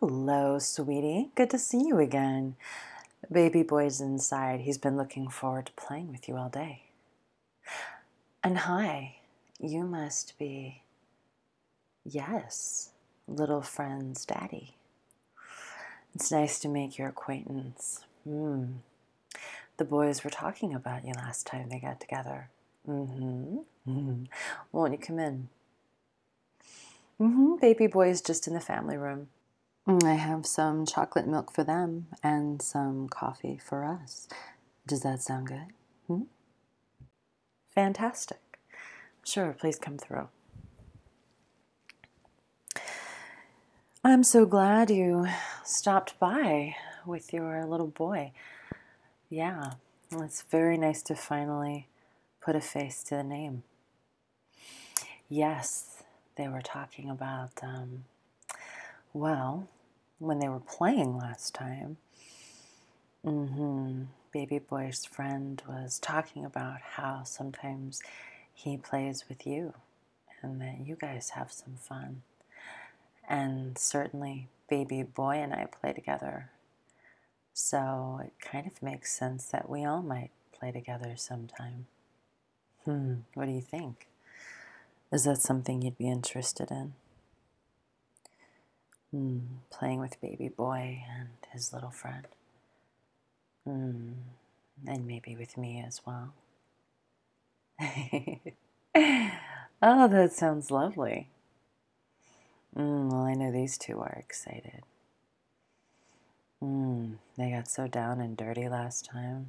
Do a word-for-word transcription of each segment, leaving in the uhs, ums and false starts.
Hello, sweetie. Good to see you again. Baby boy's inside. He's been looking forward to playing with you all day. And hi, you must be, yes, little friend's daddy. It's nice to make your acquaintance. Hmm. The boys were talking about you last time they got together. Mm-hmm. Mm-hmm. Won't you come in? Mm-hmm. Baby boy's just in the family room. I have some chocolate milk for them and some coffee for us. Does that sound good? Hmm? Fantastic. Sure, please come through. I'm so glad you stopped by with your little boy. Yeah, it's very nice to finally put a face to the name. Yes, they were talking about, um, well, when they were playing last time, mm-hmm, baby boy's friend was talking about how sometimes he plays with you and that you guys have some fun. And certainly baby boy and I play together. So it kind of makes sense that we all might play together sometime. Hmm, what do you think? Is that something you'd be interested in? Hmm, playing with baby boy and his little friend. Hmm, and maybe with me as well. Oh, that sounds lovely. Mm, well, I know these two are excited. Mm, they got so down and dirty last time.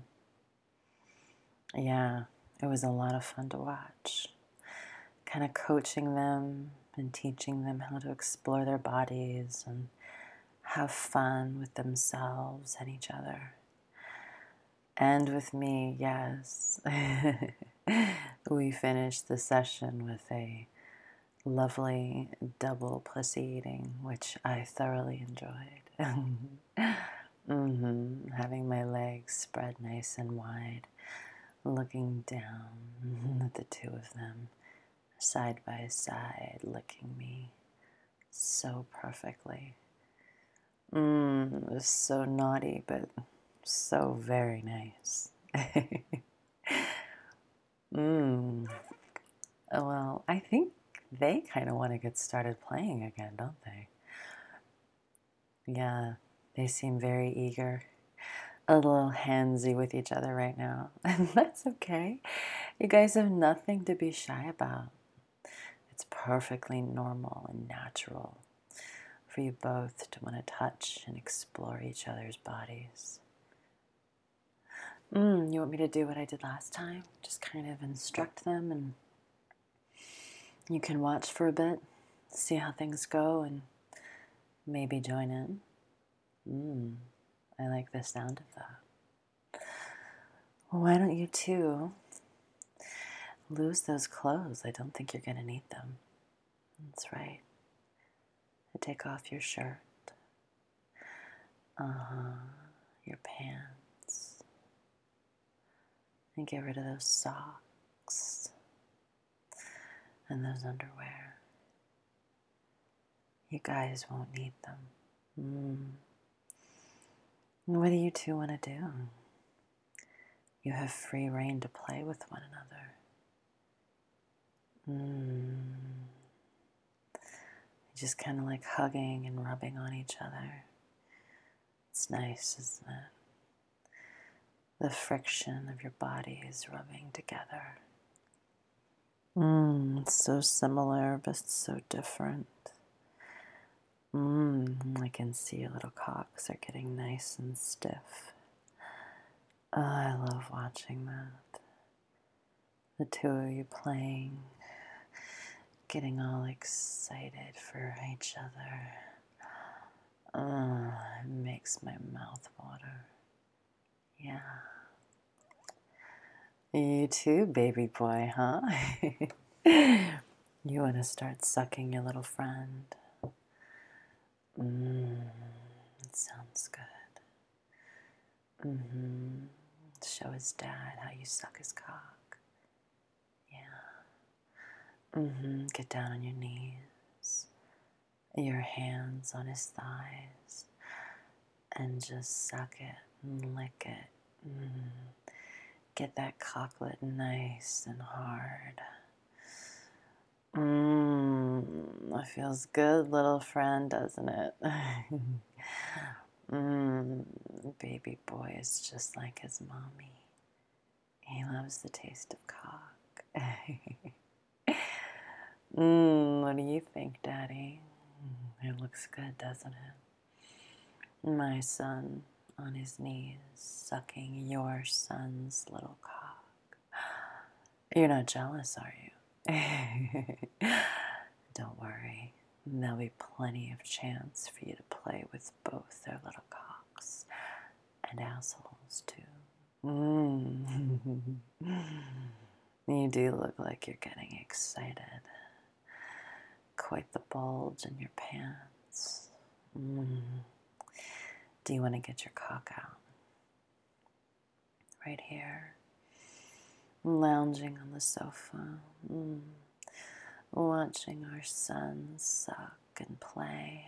Yeah, it was a lot of fun to watch. Kind of coaching them and teaching them how to explore their bodies and have fun with themselves and each other. And with me, yes. We finished the session with a lovely double pussy eating, which I thoroughly enjoyed. Mm-hmm. Having my legs spread nice and wide, looking down at the two of them, side by side, licking me so perfectly. Mm, it was so naughty, but so very nice. mm. Well, I think they kind of want to get started playing again, don't they? Yeah, they seem very eager. A little handsy with each other right now. And that's okay. You guys have nothing to be shy about. It's perfectly normal and natural for you both to want to touch and explore each other's bodies. Mm, you want me to do what I did last time? Just kind of instruct them, and you can watch for a bit, see how things go, and maybe join in. Mm, I like the sound of that. Well, why don't you two lose those clothes? I don't think you're going to need them. That's right. Take off your shirt, uh-huh, your pants, and get rid of those socks and those underwear. You guys won't need them. Mm. What do you two want to do? You have free reign to play with one another. Mm. Just kind of like hugging and rubbing on each other. It's nice, isn't it? The friction of your bodies rubbing together. Mm, it's so similar, but so different. Mm, I can see your little cocks are getting nice and stiff. Oh, I love watching that. The two of you playing, getting all excited for each other. Oh, it makes my mouth water. Yeah. You too, baby boy, huh? You want to start sucking your little friend. Mmm, it sounds good. Mm-hmm. Show his dad how you suck his cock. Yeah. Mm-hmm. Get down on your knees your hands on his thighs and just suck it and lick it. Mm. Get that cocklet nice and hard. Mmm, that feels good, little friend, doesn't it? Mmm, baby boy is just like his mommy. He loves the taste of cock. Mmm, what do you think, Daddy? Mm, it looks good, doesn't it? My son on his knees, sucking your son's little cock. You're not jealous, are you? Don't worry, there'll be plenty of chance for you to play with both their little cocks and assholes too. Mm. You do look like you're getting excited. Quite the bulge in your pants. Mm. Do you want to get your cock out? Right here. Lounging on the sofa, mm, watching our son suck and play.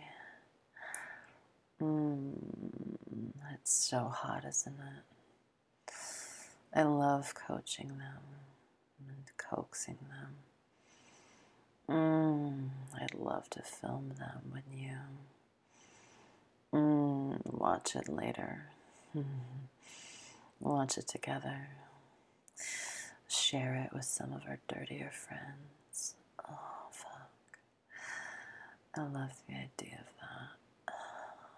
Mm, it's so hot, isn't it? I love coaching them and coaxing them. Mm, I'd love to film them, wouldn't you? Mm, watch it later. Mm, watch it together. Share it with some of our dirtier friends. Oh, fuck. I love the idea of that. Oh,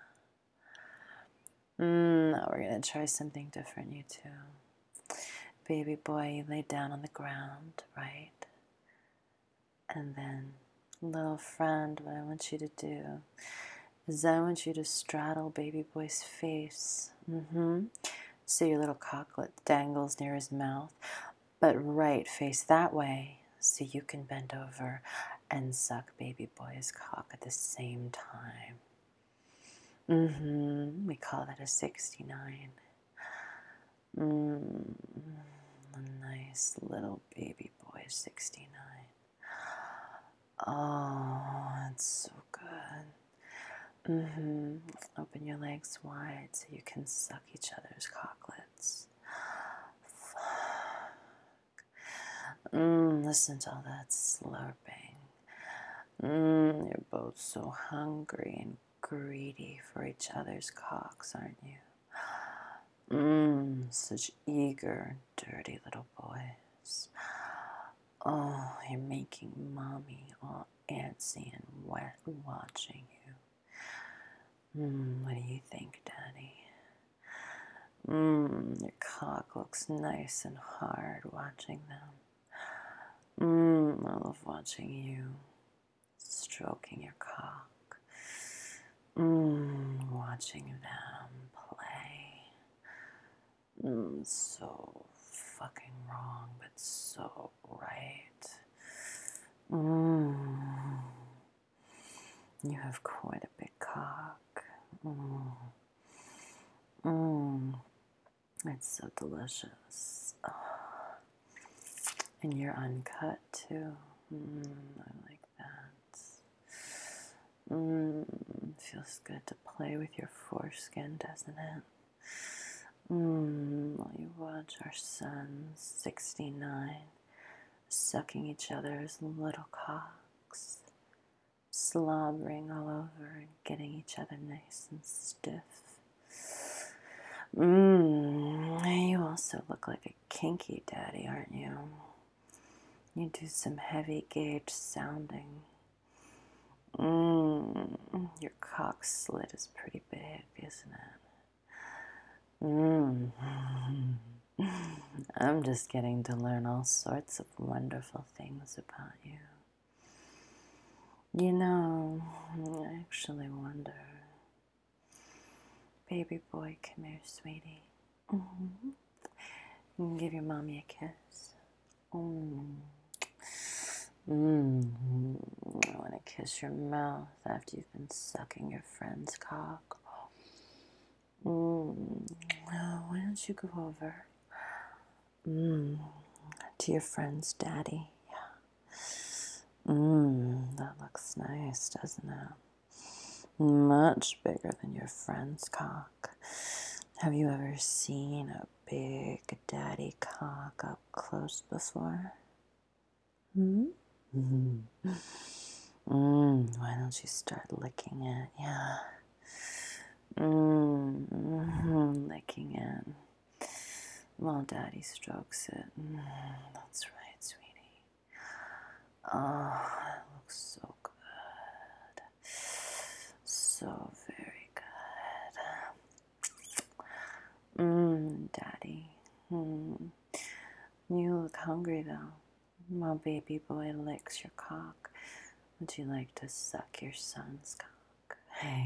yeah. Mm, now we're going to try something different, you two. Baby boy, you lay down on the ground, right? And then, little friend, what I want you to do is I want you to straddle baby boy's face. Mm-hmm. So your little cocklet dangles near his mouth. But right, face that way so you can bend over and suck baby boy's cock at the same time. Mm-hmm. We call that a sixty-nine. Mm, a nice little baby boy sixty-nine. Oh, it's so good. Mm-hmm. Open your legs wide so you can suck each other's cocklets. Mm, listen to all that slurping. Mm, you're both so hungry and greedy for each other's cocks, aren't you? Mmm, such eager, dirty little boys. Oh, you're making mommy all antsy and wet watching you. Mmm, what do you think, Daddy? Mmm, your cock looks nice and hard watching them. Mmm, I love watching you stroking your cock. Mmm, watching them play. Mmm, so fucking wrong, but so right. Mmm, you have quite a big cock. Mmm, mmm, it's so delicious. Oh. And you're uncut too. Mmm, I like that. Mmm, feels good to play with your foreskin, doesn't it? Mmm, while you watch our sons, sixty-nine, sucking each other's little cocks, slobbering all over and getting each other nice and stiff. Mmm, you also look like a kinky daddy, aren't you? You do some heavy gauge sounding. Mmm, your cock slit is pretty big, isn't it? Mmm. I'm just getting to learn all sorts of wonderful things about you. You know, I actually wonder. Baby boy, come here, sweetie. Mm-hmm. You can give your mommy a kiss. Mm. Mm-hmm. I want to kiss your mouth after you've been sucking your friend's cock. Mm. Oh, why don't you go over mm. to your friend's daddy? Yeah. Mmm, that looks nice, doesn't it? Much bigger than your friend's cock. Have you ever seen a big daddy cock up close before? Hmm? Mm-hmm. Mm, why don't you start licking it? Yeah. Mm, mm, licking it while daddy strokes it. Mm, that's right, sweetie. Oh, that looks so good. So very good. Mmm, daddy. Mm. You look hungry though. While baby boy licks your cock, would you like to suck your son's cock?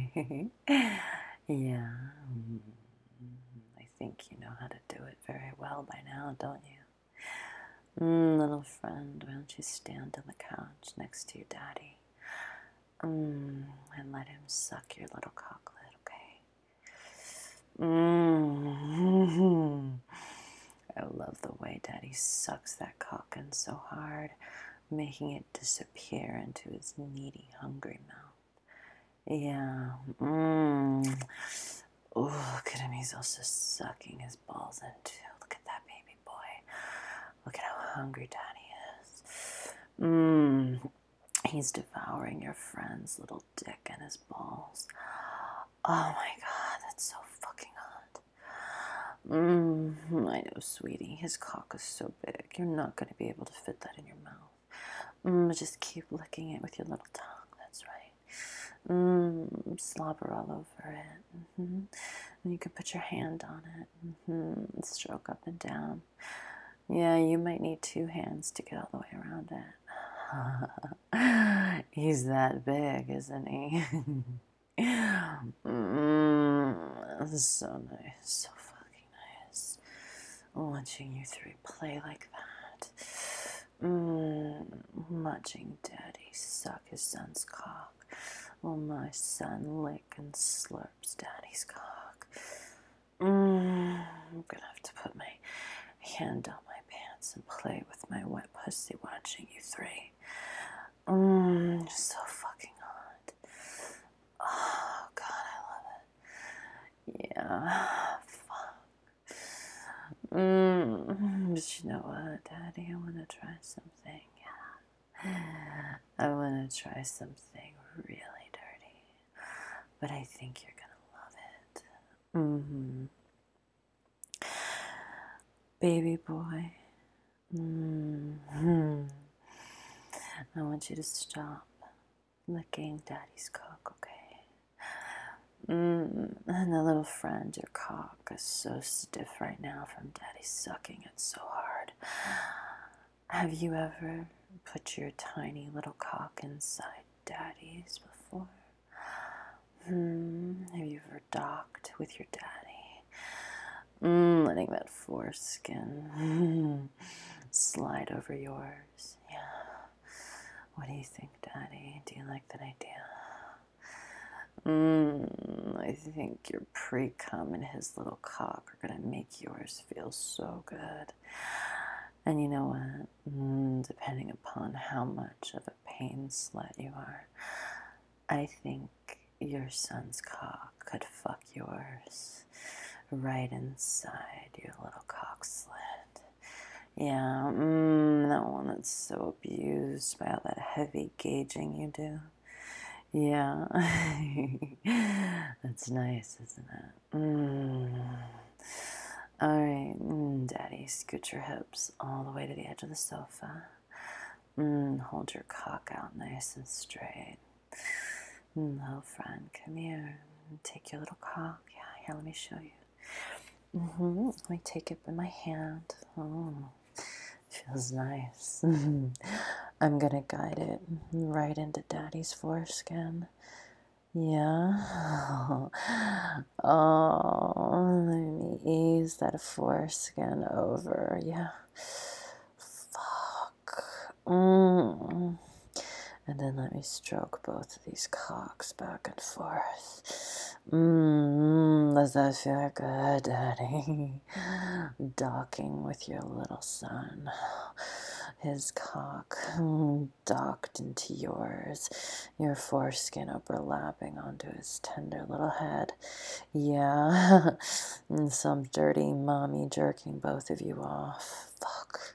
Yeah. Mm. I think you know how to do it very well by now, don't you? Mm, little friend, why don't you stand on the couch next to your daddy? Mm, and let him suck your little cocklet, okay? Mm. I love the way daddy sucks that cock in so hard, making it disappear into his needy, hungry mouth. Yeah. Mmm. Oh, look at him. He's also sucking his balls in too. Look at that baby boy. Look at how hungry daddy is. Mmm. He's devouring your friend's little dick and his balls. Oh my god, that's so fucking hot. Mmm. I know, sweetie. His cock is so big. You're not going to be able to fit that in your mouth. Mmm. Just keep licking it with your little tongue. That's right. Mmm, slobber all over it. Mm-hmm. And you can put your hand on it. Mm-hmm. Stroke up and down. Yeah, you might need two hands to get all the way around it. He's that big, isn't he? Mmm, this is so nice. So fucking nice. Watching you three play like that. Mmm, watching daddy suck his son's cock. While my son lick and slurps daddy's cock. Mm, I'm gonna have to put my hand down my pants and play with my wet pussy watching you three. Mmm, so fucking hot. Oh, God, I love it. Yeah, fuck. Mmm, but you know what, Daddy? I want to try something. Yeah. I want to try something really dirty. But I think you're gonna love it. Mm-hmm. Baby boy. Mm-hmm. I want you to stop licking daddy's cock, okay? Mm, and the little friend, your cock is so stiff right now from daddy sucking it so hard. Have you ever put your tiny little cock inside daddy's before? Hmm, have you ever docked with your daddy? Mm, letting that foreskin slide over yours. Yeah. What do you think, Daddy? Do you like that idea? Mmm, I think your pre-cum and his little cock are gonna make yours feel so good. And you know what? Mm, depending upon how much of a pain slut you are, I think your son's cock could fuck yours right inside your little cock slit. Yeah, mm, that one that's so abused by all that heavy gauging you do. Yeah. That's nice, isn't it? Mm. All right, mm, Daddy, scoot your hips all the way to the edge of the sofa. Mm, hold your cock out nice and straight. Mm, little friend, come here. Take your little cock. Yeah, here, let me show you. Mm-hmm. Let me take it in my hand. Oh. Feels nice. I'm gonna guide it right into daddy's foreskin. Yeah. Oh, let me ease that foreskin over. Yeah. Fuck. Mm. And then let me stroke both of these cocks back and forth. Mmm, does that feel good, Daddy? Docking with your little son. His cock mm, docked into yours, your foreskin overlapping onto his tender little head. Yeah, and some dirty mommy jerking both of you off. Fuck.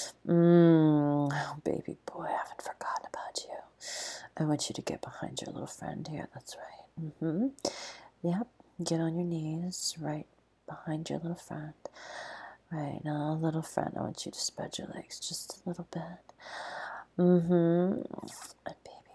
Mmm, oh, baby boy, I haven't forgotten about you. I want you to get behind your little friend here, that's right. Mm-hmm. Yep, get on your knees right behind your little friend. Right, now, little friend, I want you to spread your legs just a little bit. Mm-hmm. And baby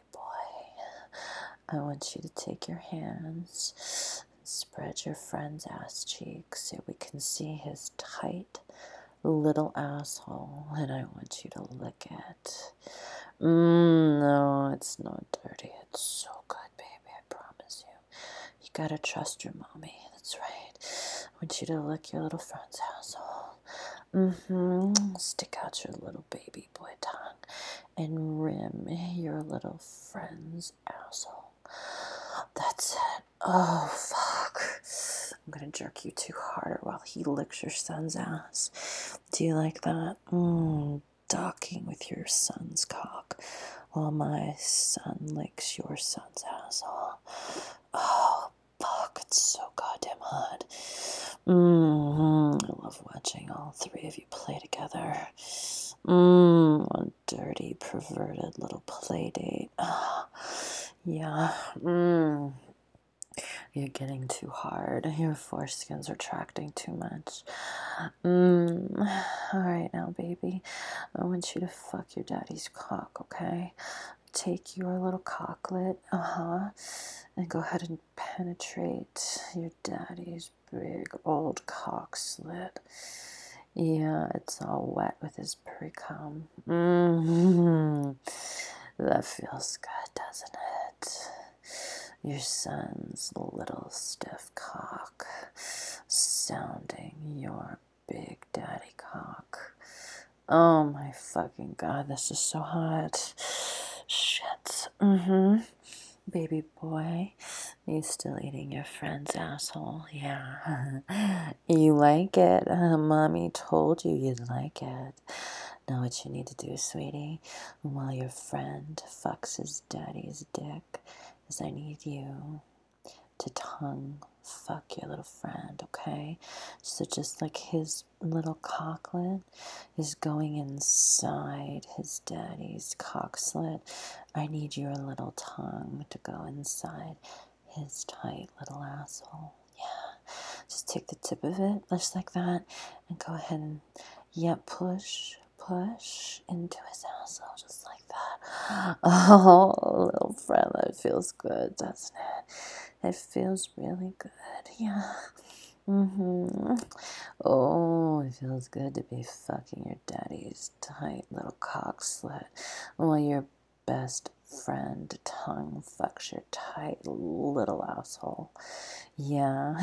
boy, I want you to take your hands and spread your friend's ass cheeks so we can see his tight little asshole, and I want you to lick it. Mmm, no, it's not dirty. It's so good, baby, I promise you. You gotta trust your mommy, that's right. I want you to lick your little friend's asshole. Mm-hmm. Stick out your little baby boy tongue and rim your little friend's asshole. That's it. Oh, fuck. I'm gonna jerk you two harder while he licks your son's ass. Do you like that? Mmm, docking with your son's cock while my son licks your son's asshole. Oh, fuck. It's so goddamn hot. Mmm, I love watching all three of you play together. Mmm, one dirty, perverted little play date. Oh, yeah. Mmm. You're getting too hard. Your foreskins are attracting too much. Mmm. Alright now, baby. I want you to fuck your daddy's cock, okay? Take your little cocklet, uh-huh, and go ahead and penetrate your daddy's big old cock slit. Yeah, it's all wet with his pre-cum. Mmm. That feels good, doesn't it? Your son's little stiff cock sounding your big daddy cock. Oh my fucking god, this is so hot. Shit. Mm-hmm. Baby boy, you still eating your friend's asshole? Yeah. You like it. Uh, mommy told you you'd like it. Now what you need to do, sweetie, while your friend fucks his daddy's dick, is I need you to tongue fuck your little friend, okay? So just like his little cocklet is going inside his daddy's cock slit, I need your little tongue to go inside his tight little asshole. Yeah. Just take the tip of it, just like that, and go ahead and, yeah, push, push into his asshole, just like that. Oh, little friend, that feels good, doesn't it? It feels really good, yeah. Mm-hmm. Oh, it feels good to be fucking your daddy's tight little cock slit while your best friend tongue fucks your tight little asshole. Yeah.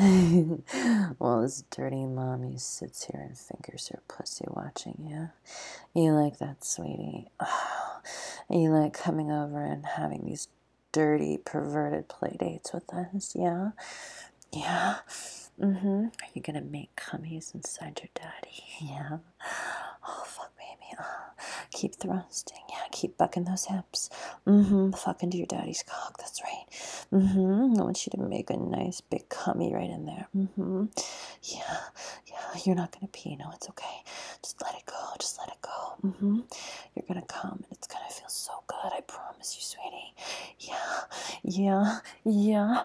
Well, this dirty mommy sits here and fingers her pussy watching you. You like that, sweetie? Oh, you like coming over and having these dirty, perverted play dates with us? Yeah? Yeah? Mm-hmm. Are you gonna make cummies inside your daddy? Yeah? Oh, fuck, baby. Oh, keep thrusting. Yeah, keep bucking those hips. Mm-hmm. Fuck into your daddy's cock. That's right. Mm-hmm. I want you to make a nice big cummy right in there. Mm-hmm. Yeah. Yeah. You're not gonna pee. No, it's okay. Just let it go. Just let it go. Mm-hmm. You're gonna come and it's gonna feel so good. I promise you, sweetie. Yeah. Yeah. Yeah.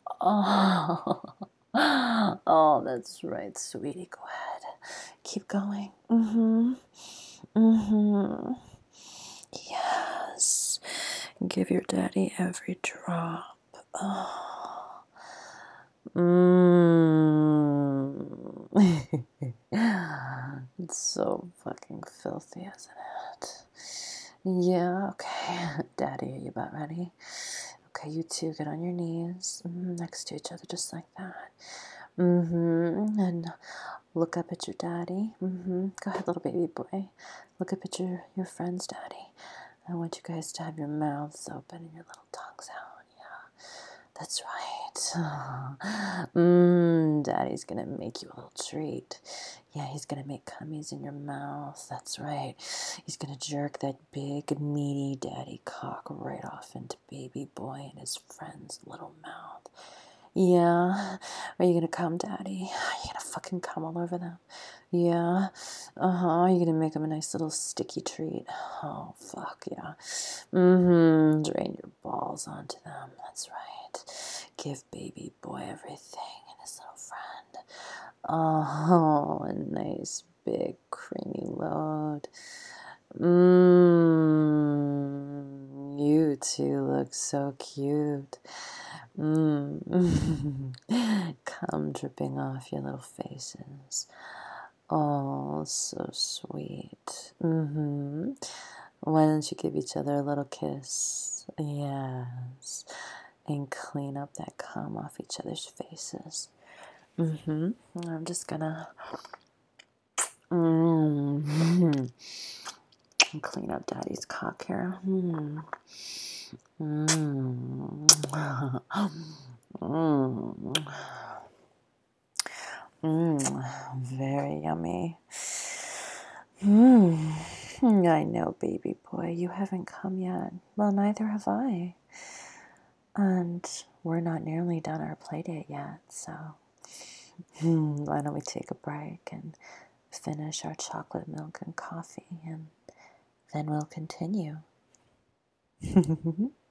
Oh. Oh, that's right, sweetie. Go ahead. Keep going. Mm-hmm. Mm-hmm. Yes. Give your daddy every drop. Oh. Mmm. It's so fucking filthy, isn't it? Yeah, okay. Daddy, are you about ready? Okay, you two get on your knees mm, next to each other just like that. Mm-hmm. And look up at your daddy. Mm-hmm. Go ahead, little baby boy. Look up at your, your friend's daddy. I want you guys to have your mouths open and your little tongues out. Yeah, that's right. Mmm, Daddy's gonna make you a little treat. Yeah, he's gonna make cummies in your mouth. That's right. He's gonna jerk that big, meaty daddy cock right off into baby boy and his friend's little mouth. Yeah. Are you gonna come, Daddy? Are you gonna fucking come all over them? Yeah. Uh-huh. Are you gonna make them a nice little sticky treat? Oh, fuck, yeah. Mm-hmm. Drain your balls onto them. That's right. Give baby boy everything and his little friend. Oh, a nice big creamy load. Mmm. You two look so cute. Mmm. Come dripping off your little faces. Oh, so sweet. Mm-hmm. Why don't you give each other a little kiss? Yes. And clean up that cum off each other's faces. Mm-hmm. I'm just gonna mm-hmm. clean up Daddy's cock here. Mm. Mm. Mm. Mm. Very yummy. Mm. I know, baby boy, you haven't come yet. Well, neither have I. And we're not nearly done our play date yet, so hmm, why don't we take a break and finish our chocolate milk and coffee, and then we'll continue.